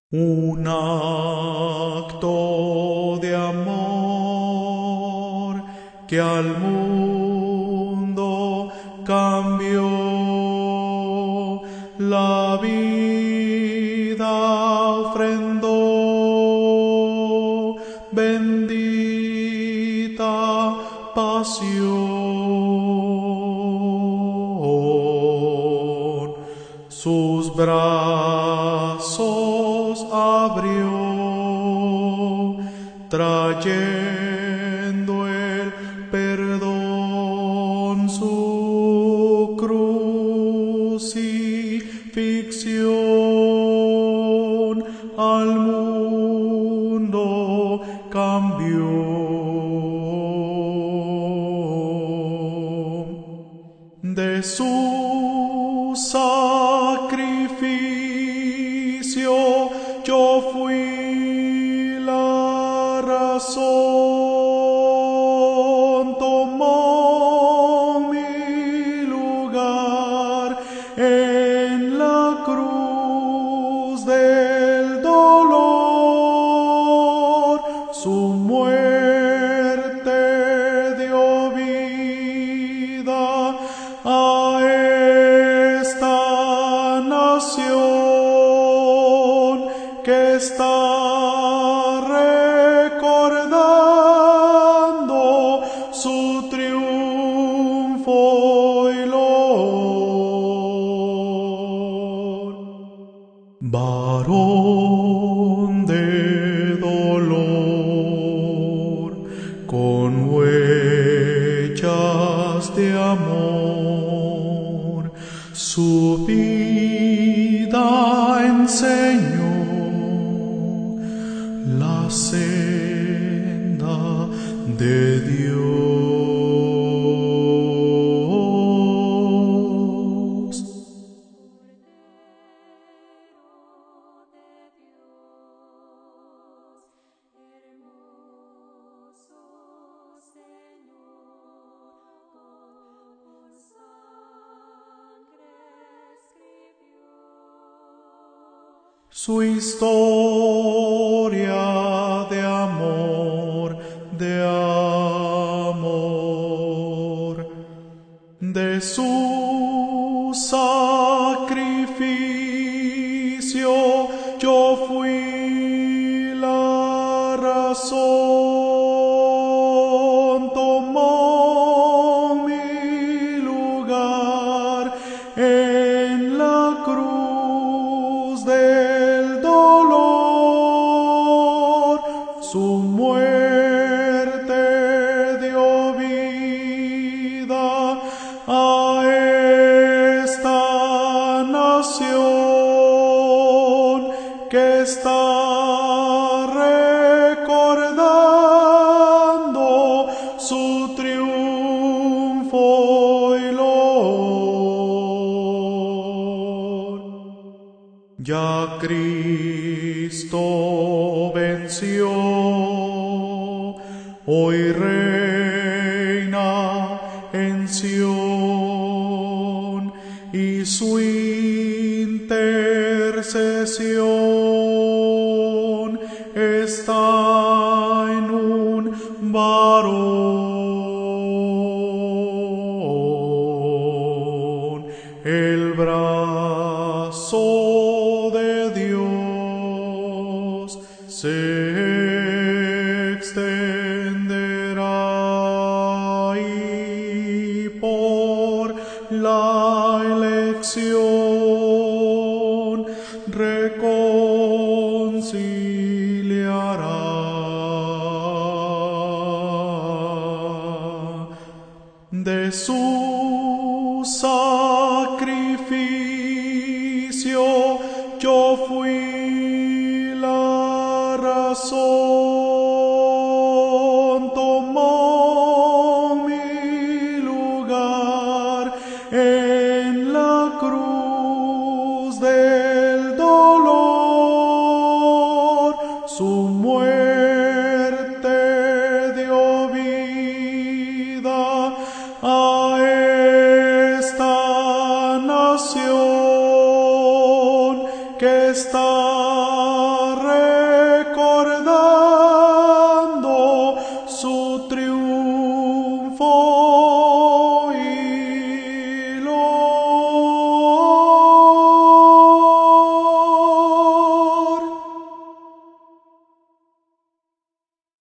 Un acto de amor que al mundo cambió, la vida ofrendó, bendita pasión. Sus brazos abrió, trayendo el perdón, su crucifixión al mundo cambió. De su sacrificio yo fui la razón, tomó mi lugar en la cruz del dolor, su muerte dio vida a esta nación que está recordando su triunfo y loor. Varón de dolor, con huellas de amor, su vida enseñó la senda de Dios. Su historia de amor, de su sacrificio yo fui la razón, tomó mi lugar en la cruz del dolor, su muerte dio vida a esta nación que está recordando su triunfo y loor. Ya Cristo venció, hoy reina en Sión, y su intercesión está en un varón. El brazo de Dios se extenderá y por la elección reconciliará. De su sacrificio yo fui la razón, tomó mi lugar en la cruz del dolor, su muerte dio vida a esta nación que está